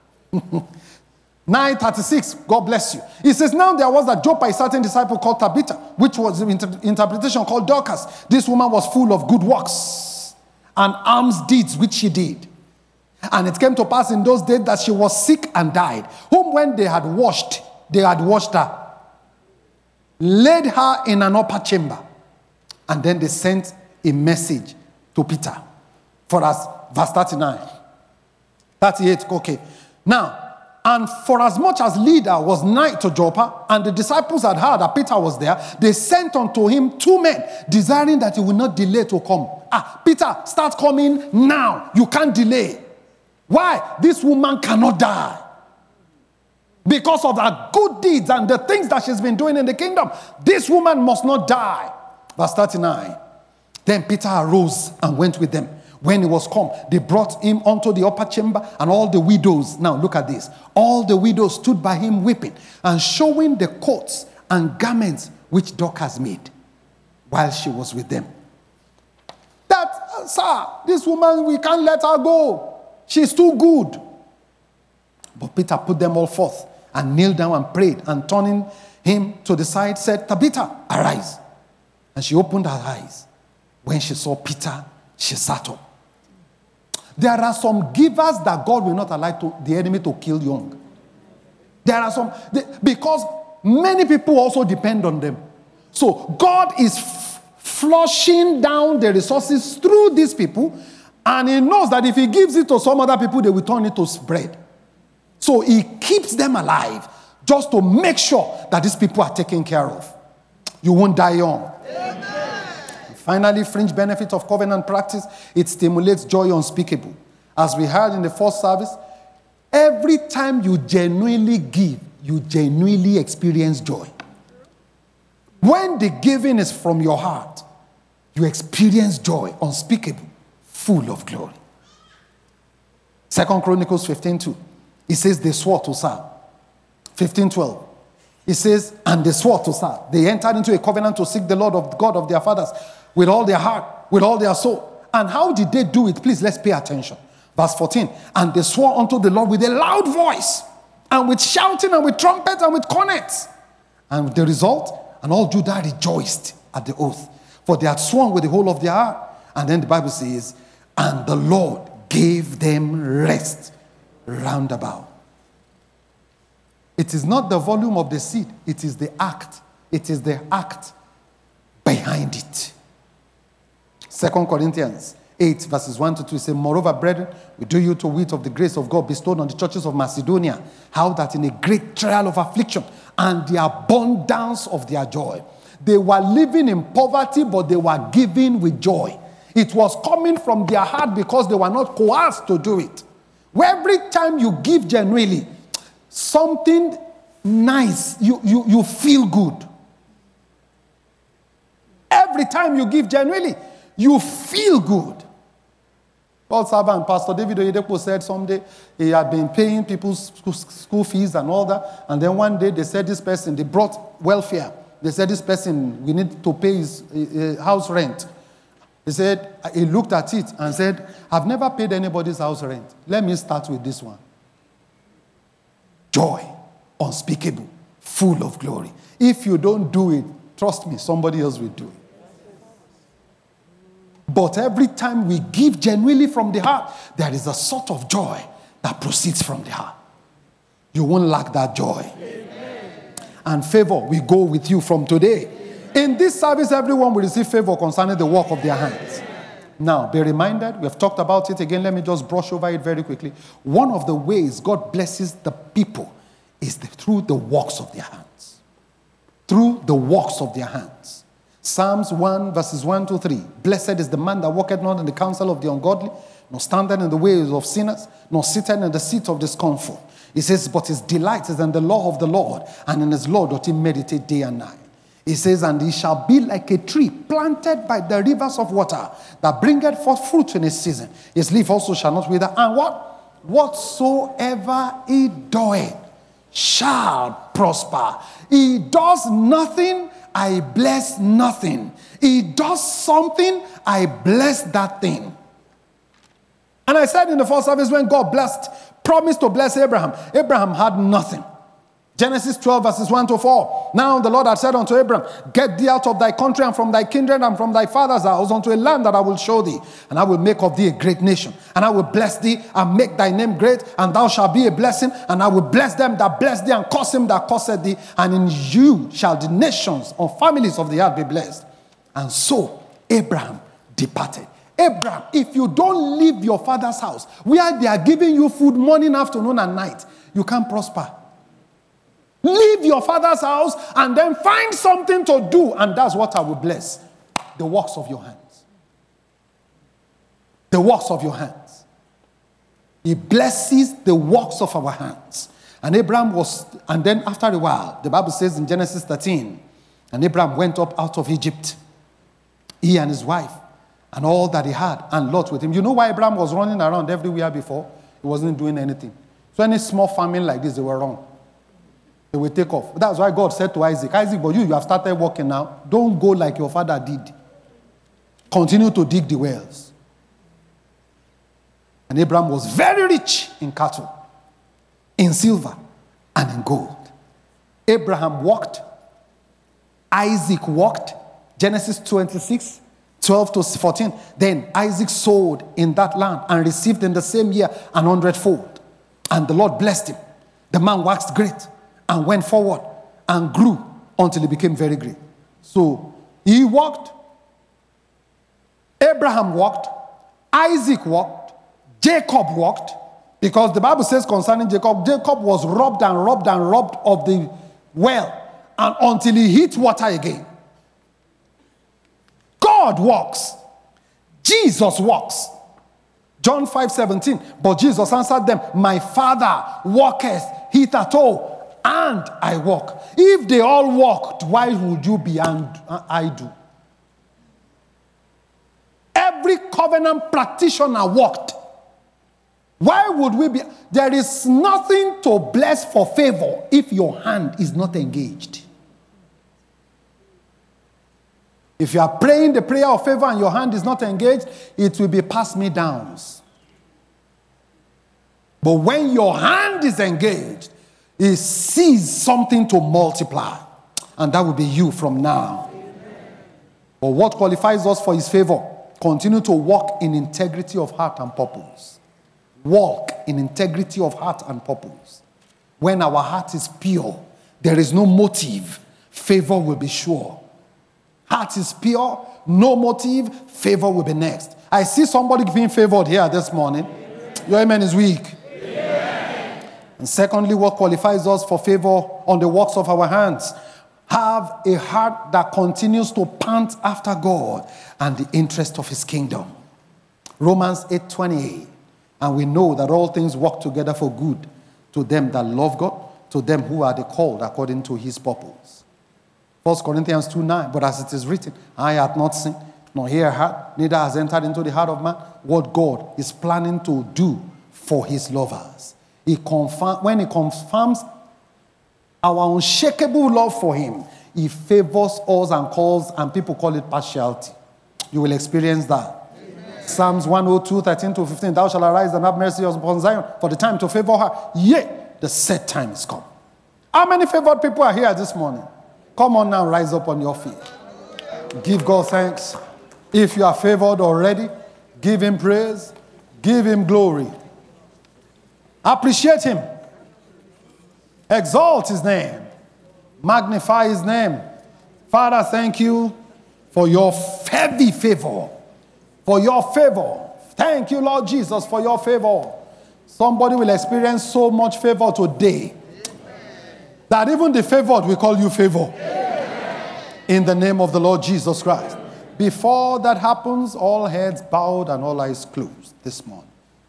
nine thirty-six, God bless you. He says, now there was at Joppa a certain disciple called Tabitha, which was the inter- interpretation called Dorcas. This woman was full of good works and alms deeds which she did. And it came to pass in those days that she was sick and died, whom when they had washed, they had washed her, laid her in an upper chamber, and then they sent a message to Peter. For us, verse thirty-nine. thirty-eight, okay. Now, and for as much as leader was nigh to Joppa, and the disciples had heard that Peter was there, they sent unto him two men, desiring that he would not delay to come. Ah, Peter, start coming now. You can't delay. Why? This woman cannot die. Because of her good deeds and the things that she's been doing in the kingdom. This woman must not die. Verse thirty-nine. Then Peter arose and went with them. When he was come, they brought him unto the upper chamber, and all the widows, now look at this, all the widows stood by him weeping, and showing the coats and garments which Dorcas made, while she was with them. That, uh, sir, this woman, we can't let her go. She's too good. But Peter put them all forth, and kneeled down and prayed, and turning him to the side, said, Tabitha, arise. And she opened her eyes. When she saw Peter, she sat up. There are some givers that God will not allow to, the enemy to kill young. There are some, they, because many people also depend on them. So God is f- flushing down the resources through these people, and he knows that if he gives it to some other people, they will turn it to bread. So he keeps them alive just to make sure that these people are taken care of. You won't die young. Amen. Finally, fringe benefits of covenant practice, it stimulates joy unspeakable. As we heard in the first service, every time you genuinely give, you genuinely experience joy. When the giving is from your heart, you experience joy unspeakable, full of glory. Second Chronicles fifteen two. It says they swore to serve. fifteen twelve. It says, and they swore to serve. They entered into a covenant to seek the Lord of God of their fathers with all their heart, with all their soul. And how did they do it? Please, let's pay attention. Verse fourteen. And they swore unto the Lord with a loud voice, and with shouting, and with trumpets, and with cornets. And the result, and all Judah rejoiced at the oath, for they had sworn with the whole of their heart. And then the Bible says, and the Lord gave them rest round about. It is not the volume of the seed, it is the act. It is the act behind it. Second Corinthians eight, verses one to two, it says, moreover, brethren, we do you to wit of the grace of God bestowed on the churches of Macedonia, how that in a great trial of affliction and the abundance of their joy, they were living in poverty, but they were giving with joy. It was coming from their heart because they were not coerced to do it. Where every time you give genuinely, something nice, you, you, you feel good. Every time you give genuinely, you feel good. Paul servant, Pastor David Oyedepo said someday he had been paying people's school fees and all that. And then one day they said this person, they brought welfare. They said this person, we need to pay his uh, house rent. He said, he looked at it and said, I've never paid anybody's house rent. Let me start with this one. Joy, unspeakable, full of glory. If you don't do it, trust me, somebody else will do it. But every time we give genuinely from the heart, there is a sort of joy that proceeds from the heart. You won't lack that joy. Amen. And favor will go with you from today. Amen. In this service, everyone will receive favor concerning the work of their hands. Amen. Now, be reminded, we have talked about it again. Let me just brush over it very quickly. One of the ways God blesses the people is the, through the works of their hands. Through the works of their hands. Psalms one, verses one to three. Blessed is the man that walketh not in the counsel of the ungodly, nor standeth in the ways of sinners, nor sitteth in the seat of discomfort. He says, but his delight is in the law of the Lord, and in his law doth he meditate day and night. He says, and he shall be like a tree planted by the rivers of water, that bringeth forth fruit in his season. His leaf also shall not wither. And what? Whatsoever he doeth shall prosper. He does nothing, I bless nothing. He does something, I bless that thing. And I said in the first service, when God blessed, promised to bless Abraham, Abraham had nothing. Genesis twelve, verses one to four. Now the Lord had said unto Abraham, get thee out of thy country and from thy kindred and from thy father's house unto a land that I will show thee. And I will make of thee a great nation. And I will bless thee and make thy name great. And thou shalt be a blessing. And I will bless them that bless thee and curse him that curseth thee. And in you shall the nations or families of the earth be blessed. And so Abraham departed. Abraham, if you don't leave your father's house, where they are giving you food morning, afternoon, and night, you can't prosper. Leave your father's house and then find something to do, and that's what I will bless. The works of your hands. The works of your hands. He blesses the works of our hands. And Abraham was, and then after a while, the Bible says in Genesis thirteen, and Abraham went up out of Egypt, he and his wife, and all that he had, and Lot with him. You know why Abraham was running around everywhere before? He wasn't doing anything. So any small famine like this, they were wrong. They will take off. That's why God said to Isaac, Isaac, but you, you have started working now. Don't go like your father did. Continue to dig the wells. And Abraham was very rich in cattle, in silver, and in gold. Abraham walked. Isaac walked. Genesis twenty-six, twelve to fourteen. Then Isaac sowed in that land and received in the same year an hundredfold. And the Lord blessed him. The man waxed great and went forward and grew until he became very great. So he walked, Abraham walked, Isaac walked, Jacob walked, because the Bible says concerning Jacob, Jacob was robbed and robbed and robbed of the well, and until he hit water again. God walks. Jesus walks. John five seventeen. But Jesus answered them, my Father walketh hitherto, and I walk. If they all walked, why would you be and I do? Every covenant practitioner walked. Why would we be? There is nothing to bless for favor if your hand is not engaged. If you are praying the prayer of favor and your hand is not engaged, it will be pass me downs. But when your hand is engaged, it sees something to multiply. And that will be you from now. Amen. But what qualifies us for his favor? Continue to walk in integrity of heart and purpose. Walk in integrity of heart and purpose. When our heart is pure, there is no motive, favor will be sure. Heart is pure, no motive, favor will be next. I see somebody being favored here this morning. Your amen is weak. Amen. And secondly, what qualifies us for favor on the works of our hands? Have a heart that continues to pant after God and the interest of his kingdom. Romans eight twenty-eight. And we know that all things work together for good to them that love God, to them who are the called according to his purpose. First Corinthians two nine. But as it is written, eye hath not seen, nor ear heard, neither has entered into the heart of man what God is planning to do for his lovers. He confirm, when he confirms our unshakable love for him, he favors us and calls, and people call it partiality. You will experience that. Amen. Psalms one oh two, thirteen to fifteen. Thou shalt arise and have mercy upon Zion, for the time to favor her. Yea, the set time is come. How many favored people are here this morning? Come on now, rise up on your feet. Give God thanks. If you are favored already, give him praise. Give him glory. Appreciate him. Exalt his name. Magnify his name. Father, thank you for your heavy favor. For your favor. Thank you, Lord Jesus, for your favor. Somebody will experience so much favor today that even the favored will call you favor. In the name of the Lord Jesus Christ. Before that happens, all heads bowed and all eyes closed this morning.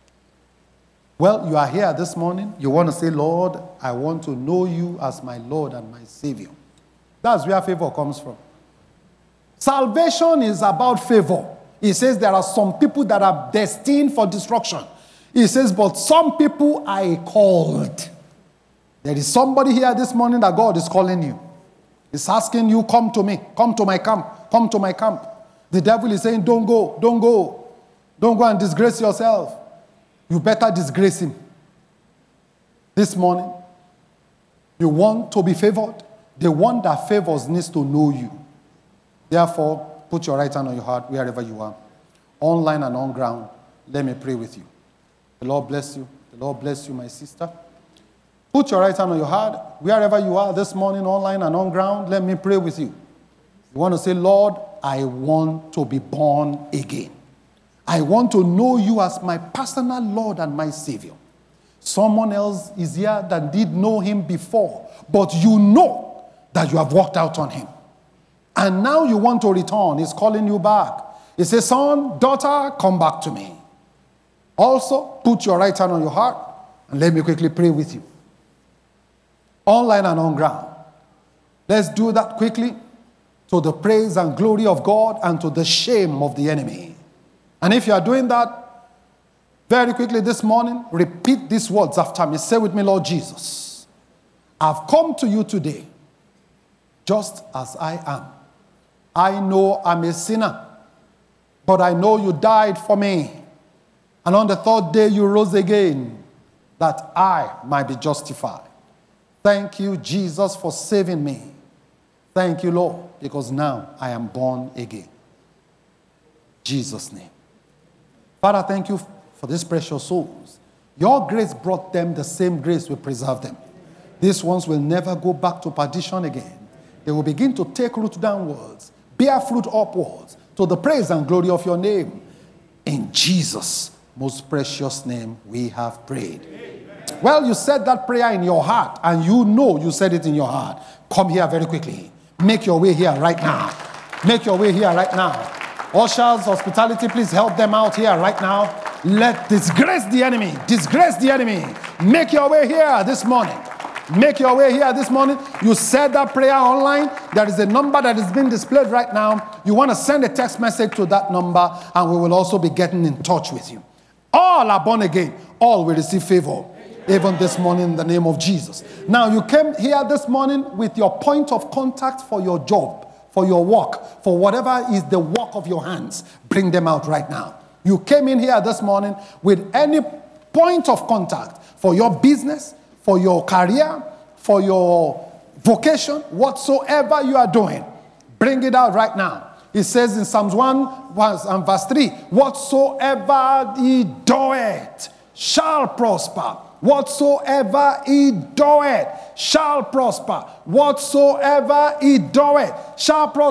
Well, you are here this morning. You want to say, Lord, I want to know you as my Lord and my Savior. That's where favor comes from. Salvation is about favor. He says there are some people that are destined for destruction. He says, but some people I called. There is somebody here this morning that God is calling you. He's asking you, come to me. Come to my camp. Come to my camp. The devil is saying, don't go. Don't go. Don't go and disgrace yourself. You better disgrace him. This morning, you want to be favored? The one that favors needs to know you. Therefore, put your right hand on your heart wherever you are. Online and on ground, let me pray with you. The Lord bless you. The Lord bless you, my sister. Put your right hand on your heart wherever you are this morning, online and on ground. Let me pray with you. You want to say, Lord, I want to be born again. I want to know you as my personal Lord and my Savior. Someone else is here that did know him before, but you know that you have walked out on him. And now you want to return. He's calling you back. He says, son, daughter, come back to me. Also, put your right hand on your heart and let me quickly pray with you. Online and on ground. Let's do that quickly to the praise and glory of God and to the shame of the enemy. And if you are doing that, very quickly this morning, repeat these words after me. Say with me, Lord Jesus, I've come to you today just as I am. I know I'm a sinner, but I know you died for me. And on the third day you rose again, that I might be justified. Thank you, Jesus, for saving me. Thank you, Lord, because now I am born again. In Jesus' name. Father, thank you for these precious souls. Your grace brought them, the same grace will preserve them. These ones will never go back to perdition again. They will begin to take root downwards, bear fruit upwards, to the praise and glory of your name. In Jesus' most precious name we have prayed. Amen. Well, you said that prayer in your heart, and you know you said it in your heart. Come here very quickly. Make your way here right now. Make your way here right now. Ushers, hospitality, please help them out here right now. Let disgrace the enemy. Disgrace the enemy. Make your way here this morning. Make your way here this morning. You said that prayer online. There is a number that is being displayed right now. You want to send a text message to that number, and we will also be getting in touch with you. All are born again. All will receive favor. Even this morning in the name of Jesus. Now you came here this morning with your point of contact for your job, for your work, for whatever is the work of your hands. Bring them out right now. You came in here this morning with any point of contact for your business, for your career, for your vocation, whatsoever you are doing. Bring it out right now. It says in Psalms one and verse three, whatsoever he doeth shall prosper. Whatsoever he doeth shall prosper. Whatsoever he doeth shall prosper.